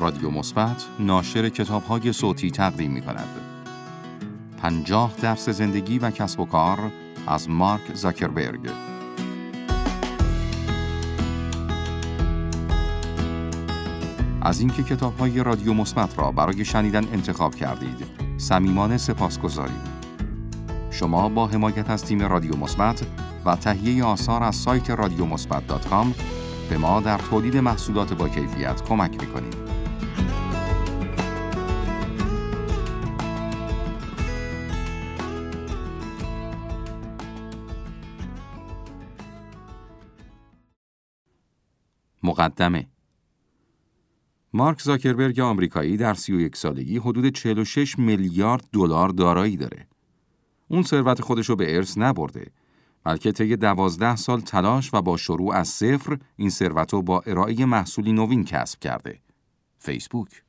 رادیو مثبت ناشر کتاب‌های صوتی تقدیم می‌کند. 50 درس زندگی و کسب و کار از مارک زاکربرگ. از اینکه کتاب‌های رادیو مثبت را برای شنیدن انتخاب کردید، صمیمانه سپاسگزاریم. شما با حمایت از تیم رادیو مثبت و تهیه آثار از سایت radiomusbat.com به ما در تولید محصولات با کیفیت کمک می‌کنید. مقدمه. مارک زاکربرگ آمریکایی در 31 سالگی حدود 46 میلیارد دلار دارایی داره. اون ثروت خودش رو به ارث نبرده، بلکه طی 12 سال تلاش و با شروع از صفر این ثروت رو با ارائه محصولی نوین کسب کرده. فیسبوک.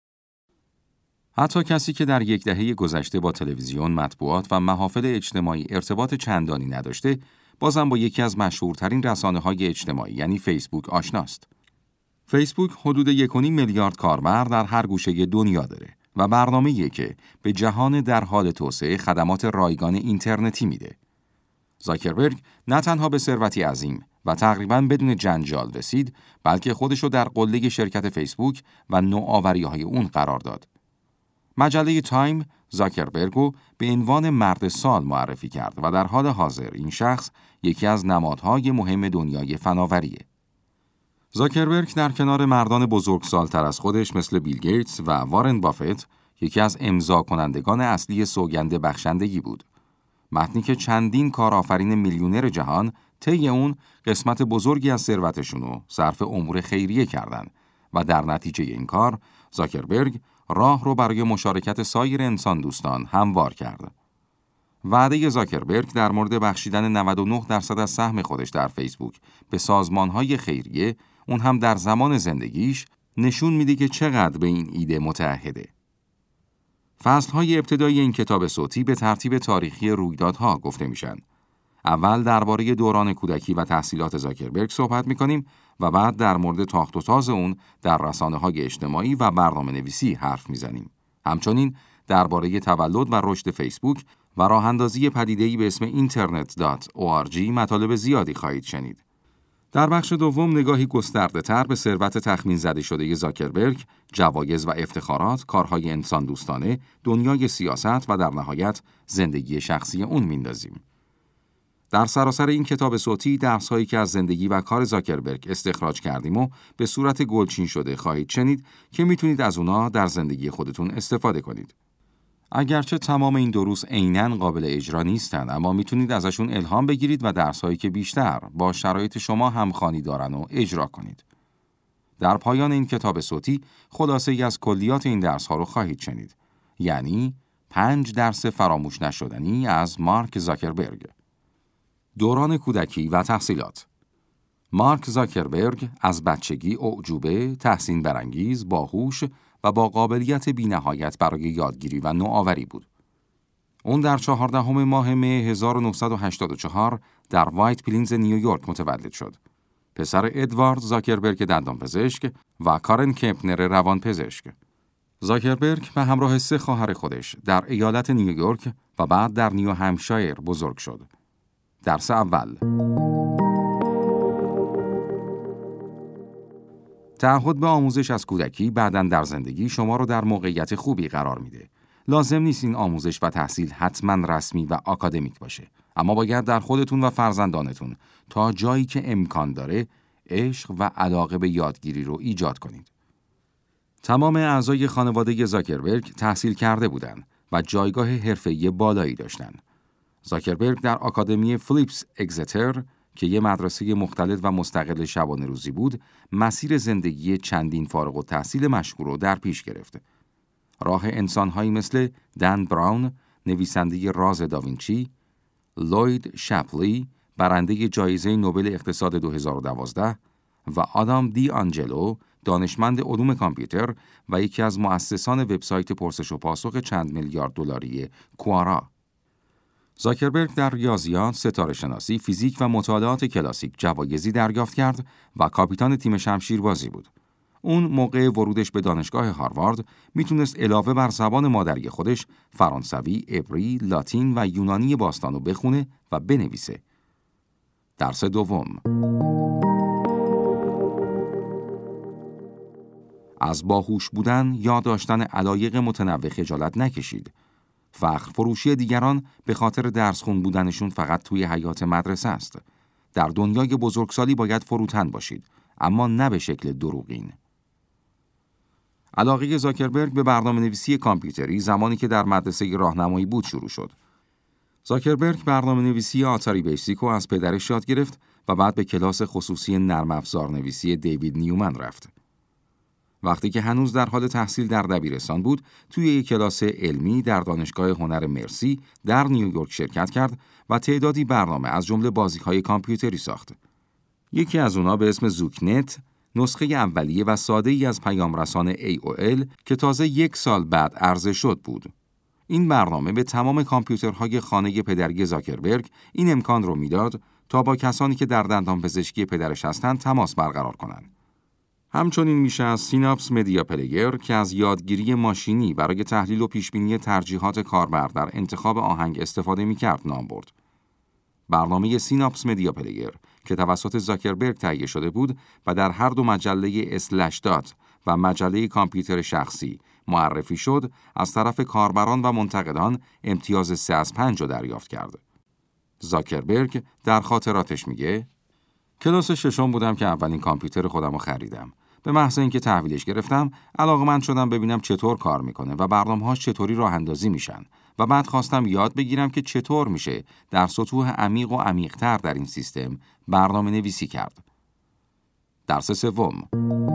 حتی کسی که در یک دهه گذشته با تلویزیون، مطبوعات و محافل اجتماعی ارتباط چندانی نداشته، بازم با یکی از مشهورترین رسانه‌های اجتماعی یعنی فیسبوک آشناست. فیسبوک حدود 1.5 میلیارد کاربر در هر گوشه دنیا داره و برنامه‌ایه که به جهان در حال توسعه خدمات رایگان اینترنتی میده. زاکربرگ نه تنها به ثروتی عظیم و تقریباً بدون جنجال رسید، بلکه خودشو در قله شرکت فیسبوک و نوآوری‌های اون قرار داد. مجله تایم زاکربرگو به عنوان مرد سال معرفی کرد و در حال حاضر این شخص یکی از نمادهای مهم دنیای فناوریه. زاکربرگ در کنار مردان بزرگسال‌تر از خودش مثل بیل گیتس و وارن بافت یکی از امضا کنندگان اصلی سوگند بخشندگی بود. متنی که چندین کارآفرین میلیونر جهان طی اون قسمت بزرگی از ثروتشون رو صرف امور خیریه کردن و در نتیجه این کار زاکربرگ راه رو برای مشارکت سایر انسان دوستان هموار کرد. وعده زاکربرگ در مورد بخشیدن 99% از سهم خودش در فیسبوک به سازمان‌های خیریه، اون هم در زمان زندگیش، نشون میده که چقدر به این ایده متعهده. فصل‌های ابتدایی این کتاب صوتی به ترتیب تاریخی رویدادها گفته میشن. اول درباره دوران کودکی و تحصیلات زاکربرگ صحبت می‌کنیم و بعد در مورد تاخت و تاز اون در رسانه‌های اجتماعی و برنامه‌نویسی حرف می‌زنیم. همچنین درباره تولد و رشد فیسبوک و راه‌اندازی پدیده‌ای به اسم internet.org مطالب زیادی خواهید شنید. در بخش دوم نگاهی گسترده‌تر به ثروت تخمین زده شده زاکربرگ، جوایز و افتخارات، کارهای انسان دوستانه، دنیای سیاست و در نهایت زندگی شخصی اون میندازیم. در سراسر این کتاب صوتی درس‌هایی که از زندگی و کار زاکربرگ استخراج کردیم و به صورت گلچین شده خواهید شنید که میتونید از اونا در زندگی خودتون استفاده کنید. اگرچه تمام این دروس عیناً قابل اجرا نیستن، اما میتونید ازشون الهام بگیرید و درس‌هایی که بیشتر با شرایط شما همخوانی دارن و اجرا کنید. در پایان این کتاب صوتی خلاصه‌ای از کلیات این درس‌ها رو خواهید شنید. یعنی 5 درس فراموش نشدنی از مارک زاکربرگ. دوران کودکی و تحصیلات. مارک زاکربرگ از بچگی اعجوبه، تحسین برانگیز، باهوش و با قابلیت بی‌نهایت برای یادگیری و نوآوری بود. اون در 14 ماه می 1984 در وایت پلینز نیویورک متولد شد. پسر ادوارد زاکربرگ دندانپزشک و کارن کمپنر روانپزشک. زاکربرگ به همراه 3 خواهر خودش در ایالت نیویورک و بعد در نیو همشایر بزرگ شد. درس اول. تعهد به آموزش از کودکی بعداً در زندگی شما رو در موقعیت خوبی قرار میده. لازم نیست این آموزش و تحصیل حتماً رسمی و آکادمیک باشه، اما باید در خودتون و فرزندانتون تا جایی که امکان داره عشق و علاقه به یادگیری رو ایجاد کنید. تمام اعضای خانواده زاکربرگ تحصیل کرده بودند و جایگاه حرفه‌ای بالایی داشتند. زاکربرگ در آکادمی فلیپس اگزتر که یک مدرسه مختلط و مستقل شبانه روزی بود، مسیر زندگی چندین فارغ التحصیل مشهور رو در پیش گرفت. راه انسان‌هایی مثل دن براون، نویسنده راز داوینچی، لوید شپلی، برنده جایزه نوبل اقتصاد 2012 و آدام دی آنجلو، دانشمند علوم کامپیوتر و یکی از مؤسسان وبسایت پرسش و پاسخ چند میلیارد دلاری کوارا. زاکربرگ در ریاضیات، ستاره شناسی، فیزیک و مطالعات کلاسیک جوایزی دریافت کرد و کاپیتان تیم شمشیربازی بود. اون موقع ورودش به دانشگاه هاروارد میتونست علاوه بر زبان مادری خودش فرانسوی، عبری، لاتین و یونانی باستانو بخونه و بنویسه. درس دوم. از باهوش بودن یا داشتن علایق متنوع خجالت نکشید. فخر فروشی دیگران به خاطر درس خون بودنشون فقط توی حیات مدرسه است. در دنیای بزرگسالی باید فروتن باشید، اما نه به شکل دروغین. علاقه زاکربرگ به برنامه‌نویسی کامپیوتری زمانی که در مدرسه راهنمایی بود شروع شد. زاکربرگ برنامه‌نویسی آتاری بیسیک رو از پدرش یاد گرفت و بعد به کلاس خصوصی نرم افزارنویسی دیوید نیومن رفت. وقتی که هنوز در حال تحصیل در دبیرستان بود، توی یک کلاس علمی در دانشگاه هنر مرسی در نیویورک شرکت کرد و تعدادی برنامه از جمله بازی‌های کامپیوتری ساخت. یکی از اونها به اسم زوکنت، نسخه اولیه و ساده‌ای از پیام‌رسان AOL که تازه 1 سال بعد عرضه شد بود. این برنامه به تمام کامپیوترهای خانه پدری زاکربرگ این امکان رو میداد تا با کسانی که در دندانپزشکی پدرش هستند تماس برقرار کنند. همچنین میشه از سیناپس مدیا پلیر که از یادگیری ماشینی برای تحلیل و پیشبینی ترجیحات کاربر در انتخاب آهنگ استفاده میکرد نام برد. برنامه سیناپس مدیا پلیر که توسط زاکربرگ تهیه شده بود و در هر دو مجله اسلش دات و مجله کامپیوتر شخصی معرفی شد، از طرف کاربران و منتقدان امتیاز 3/5 رو دریافت کرد. زاکربرگ در خاطراتش میگه: کلاس 6 بودم که اولین کامپیوتر خودم رو خریدم. به محض اینکه تحویلش گرفتم، علاقه‌مند شدم ببینم چطور کار میکنه و برنامه‌هاش چطوری راه اندازی میشن و بعد خواستم یاد بگیرم که چطور میشه در سطوح عمیق و عمیق‌تر در این سیستم برنامه نویسی کرد. درس سوم.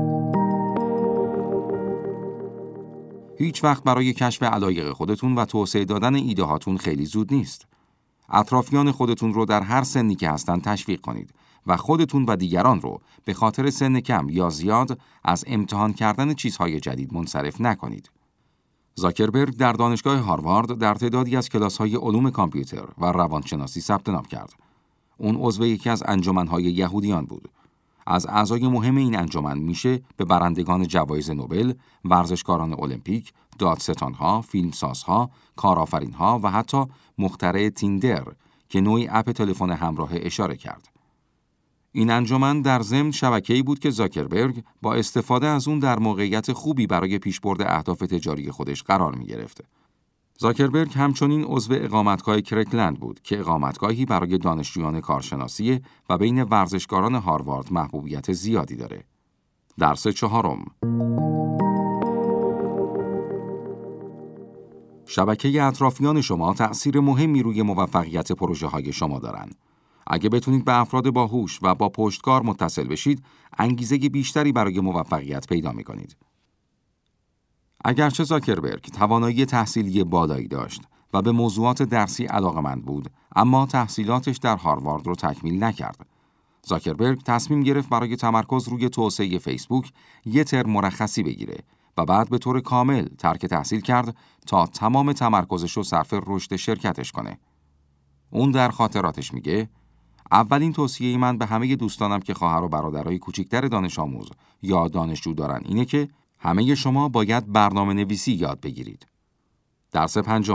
هیچ وقت برای کشف علایق خودتون و توسعه دادن ایده هاتون خیلی زود نیست. اطرافیان خودتون رو در هر سنی که هستن تشویق کنید و خودتون و دیگران رو به خاطر سن کم یا زیاد از امتحان کردن چیزهای جدید منصرف نکنید. زاکربرگ در دانشگاه هاروارد در تعدادی از کلاس‌های علوم کامپیوتر و روانشناسی ثبت نام کرد. اون عضو یکی از انجمن‌های یهودیان بود. از اعضای مهم این انجمن میشه به برندگان جوایز نوبل، ورزشکاران المپیک، دادستان‌ها، فیلمسازها، کارآفرین‌ها و حتی مخترع تیندر که نوعی اپ تلفن همراه اشاره کرد. این انجمن در ضمن شبکه‌ای بود که زاکربرگ با استفاده از اون در موقعیت خوبی برای پیشبرد اهداف تجاری خودش قرار می‌گرفت. زاکربرگ همچنین عضو اقامتگاه کرکلند بود که اقامتگاهی برای دانشجویان کارشناسی و بین ورزشکاران هاروارد محبوبیت زیادی داره. درس 4. شبکه اطرافیان شما تأثیر مهمی روی موفقیت پروژه‌های شما دارن. اگه بتونید به افراد باهوش و با پشتکار متصل بشید، انگیزه بیشتری برای موفقیت پیدا می‌کنید. اگرچه زاکربرگ توانایی تحصیلی بالایی داشت و به موضوعات درسی علاقه‌مند بود، اما تحصیلاتش در هاروارد رو تکمیل نکرد. زاکربرگ تصمیم گرفت برای تمرکز روی توسعه فیسبوک یه ترم مرخصی بگیره و بعد به طور کامل ترک تحصیل کرد تا تمام تمرکزش رو صرف رشد شرکتش کنه. اون در خاطراتش میگه: اولین توصیه من به همه دوستانم که خواهر و برادرای کوچکتر دانش آموز یا دانشجو دارن اینه که همه شما باید برنامه نویسی یاد بگیرید. درس 5.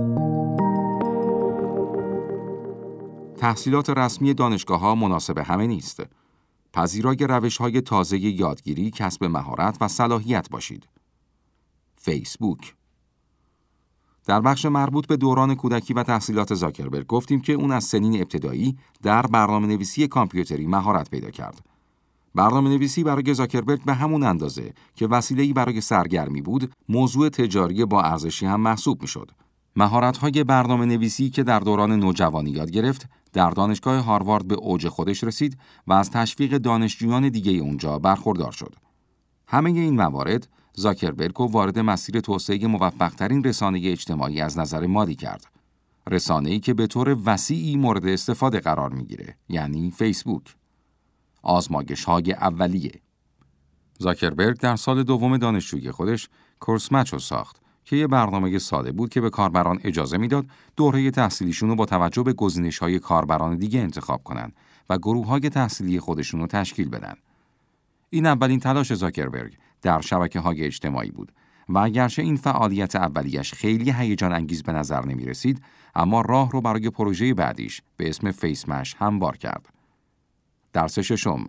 تحصیلات رسمی دانشگاه‌ها مناسب همه نیست. پذیرای روش‌های تازه یادگیری، کسب مهارت و صلاحیت باشید. فیسبوک. در بخش مربوط به دوران کودکی و تحصیلات زاکربرگ گفتیم که اون از سنین ابتدایی در برنامه‌نویسی کامپیوتری مهارت پیدا کرد. برنامه‌نویسی برای زاکربرگ به همون اندازه که وسیله‌ای برای سرگرمی بود، موضوع تجاری با ارزشی هم محسوب می‌شد. مهارت‌های برنامه‌نویسی که در دوران نوجوانی یاد گرفت، در دانشگاه هاروارد به اوج خودش رسید و از تشویق دانشجویان دیگه اونجا برخوردار شد. همه این موارد زاکربرگ رو وارد مسیر توسعه موفق‌ترین رسانه اجتماعی از نظر مادی کرد. رسانه‌ای که به طور وسیعی مورد استفاده قرار می‌گیره، یعنی فیسبوک. آزمایش‌های اولیه. زاکربرگ در سال دوم دانشجویی خودش کورس مچ رو ساخت که یه برنامه ساده بود که به کاربران اجازه میداد دوره تحصیلیشون رو با توجه به گزینش‌های کاربران دیگه انتخاب کنن و گروه‌های تحصیلی خودشون رو تشکیل بدن. این اولین تلاش زاکربرگ در شبکه‌های اجتماعی بود و اگرچه این فعالیت اولیش خیلی هیجان انگیز به نظر نمی رسید، اما راه رو برای پروژه بعدیش به اسم فیسمش هموار کرد. درس ششم،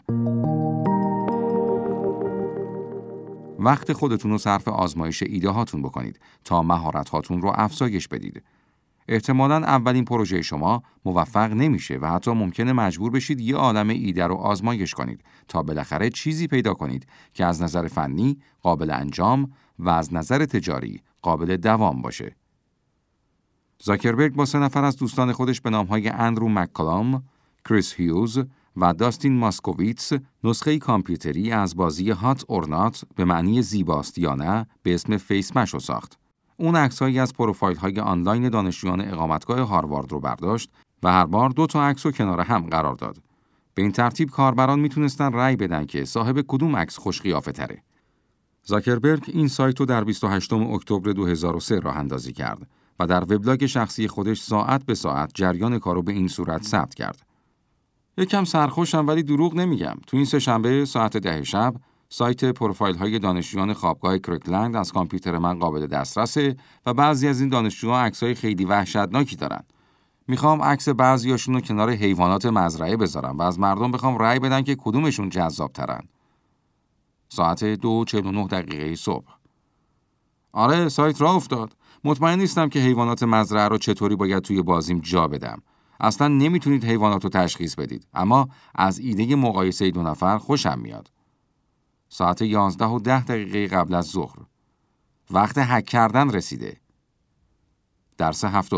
وقت خودتون رو صرف آزمایش ایده هاتون بکنید تا مهارت هاتون رو افزایش بدید. احتمالاً اولین پروژه شما موفق نمیشه و حتی ممکنه مجبور بشید یه عالم ایده رو آزمایش کنید تا بالاخره چیزی پیدا کنید که از نظر فنی قابل انجام و از نظر تجاری قابل دوام باشه. زاکربرگ با 3 نفر از دوستان خودش به نام‌های اندرو مک‌کالام، کریس هیوز و داستین ماسکوویتس نسخه کامپیوتری از بازی هات اور نات به معنی زیباست یا نه به اسم فیسمش رو ساخت. اون عکس‌هایی از پروفایل‌های آنلاین دانشجویان اقامتگاه هاروارد رو برداشت و هر بار 2 تا عکس رو کنار هم قرار داد. به این ترتیب کاربران میتونستن رأی بدن که صاحب کدوم عکس خوش قیافه تره. زاکربرگ این سایت رو در 28 اکتبر 2003 راه اندازی کرد و در وبلاگ شخصی خودش ساعت به ساعت جریان کارو به این صورت ثبت کرد. یکم سرخوشم ولی دروغ نمیگم. تو این سه‌شنبه ساعت 10 شب سایت پروفایل‌های دانشجویان خوابگاه کریکلند از کامپیوتر من قابل دسترسه و بعضی از این دانشجوها عکسای خیلی وحشتناکی دارن. میخوام عکس بعضیاشون رو کنار حیوانات مزرعه بذارم و از مردم بخوام رأی بدن که کدومشون جذاب‌ترن. ساعت 2:49 صبح. آره، سایت راه افتاد. مطمئن نیستم که حیوانات مزرعه رو چطوری باید توی بازیم جا بدم. اصلا نمیتونید حیوانات رو تشخیص بدید، اما از ایده مقایسه 2 نفر خوشم میاد. ساعت 11:10 قبل از ظهر. وقت هک کردن رسیده. درس 7.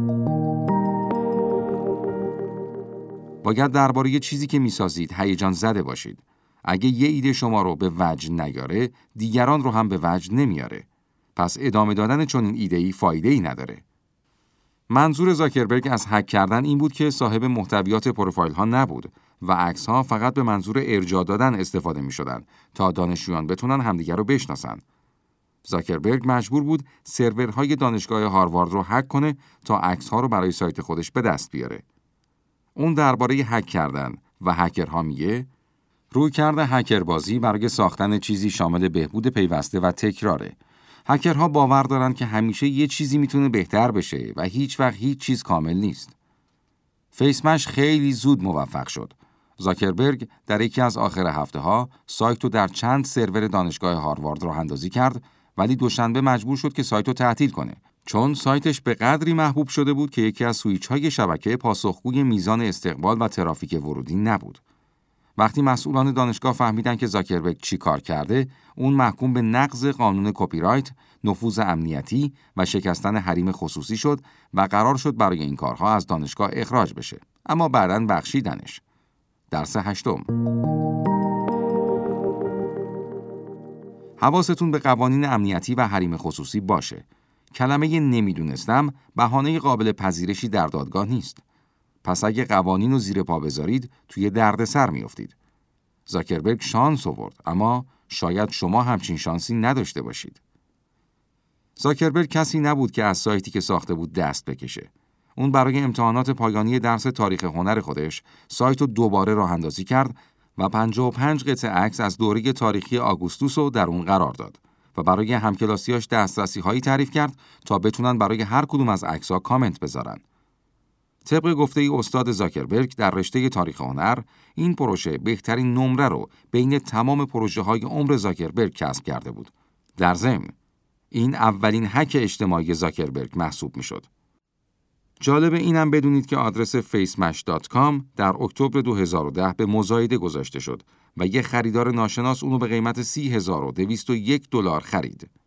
باید درباره چیزی که میسازید هیجان زده باشید. اگه یه ایده شما رو به وجد نیاره، دیگران رو هم به وجد نمیاره. پس ادامه دادن چنین ایده‌ای فایده‌ای نداره. منظور زاکربرگ از هک کردن این بود که صاحب محتویات پروفایل ها نبود و عکس ها فقط به منظور ارجاع دادن استفاده می شدن تا دانشجویان بتونن همدیگر رو بشناسن. زاکربرگ مجبور بود سرورهای دانشگاه هاروارد رو هک کنه تا عکس ها رو برای سایت خودش به دست بیاره. اون درباره هک کردن و هکرها میگه رویکرد هکربازی برای ساختن چیزی شامل بهبود پیوسته و تکراره. هکرها باور دارن که همیشه یه چیزی میتونه بهتر بشه و هیچ وقت هیچ چیز کامل نیست. فیسمش خیلی زود موفق شد. زاکربرگ در یکی از آخر هفته‌ها سایت رو در چند سرور دانشگاه هاروارد راه اندازی کرد، ولی دوشنبه مجبور شد که سایت رو تعطیل کنه، چون سایتش به قدری محبوب شده بود که یکی از سوئیچ‌های شبکه پاسخگوی میزان استقبال و ترافیک ورودی نبود. وقتی مسئولان دانشگاه فهمیدن که زاکربرگ چی کار کرده، اون محکوم به نقض قانون کپی رایت، نفوذ امنیتی و شکستن حریم خصوصی شد و قرار شد برای این کارها از دانشگاه اخراج بشه. اما بعداً بخشیدنش. درس 8. حواستون به قوانین امنیتی و حریم خصوصی باشه. کلمه نمیدونستم بهانه قابل پذیرشی در دادگاه نیست. پس اگه قوانین رو زیر پا بذارید توی دردسر میافتید. زاکربرگ شانس آورد، اما شاید شما همچین شانسی نداشته باشید. زاکربرگ کسی نبود که از سایتی که ساخته بود دست بکشه. اون برای امتحانات پایانی درس تاریخ هنر خودش سایت رو دوباره راه اندازی کرد و 55 قطعه عکس از دوره تاریخی آگوستوس رو در اون قرار داد و برای همکلاسیاش دسترسی‌هایی تعریف کرد تا بتونن برای هر کدوم از عکس‌ها کامنت بذارن. طبق گفته استاد زاکربرگ در رشته تاریخ هنر، این پروژه بهترین نمره رو بین تمام پروژه‌های عمر زاکربرگ کسب کرده بود. در ضمن، این اولین هک اجتماعی زاکربرگ محسوب می‌شد. جالب اینم بدونید که آدرس facemash.com در اکتبر 2010 به مزایده گذاشته شد و یک خریدار ناشناس اونو به قیمت $30,201 خرید.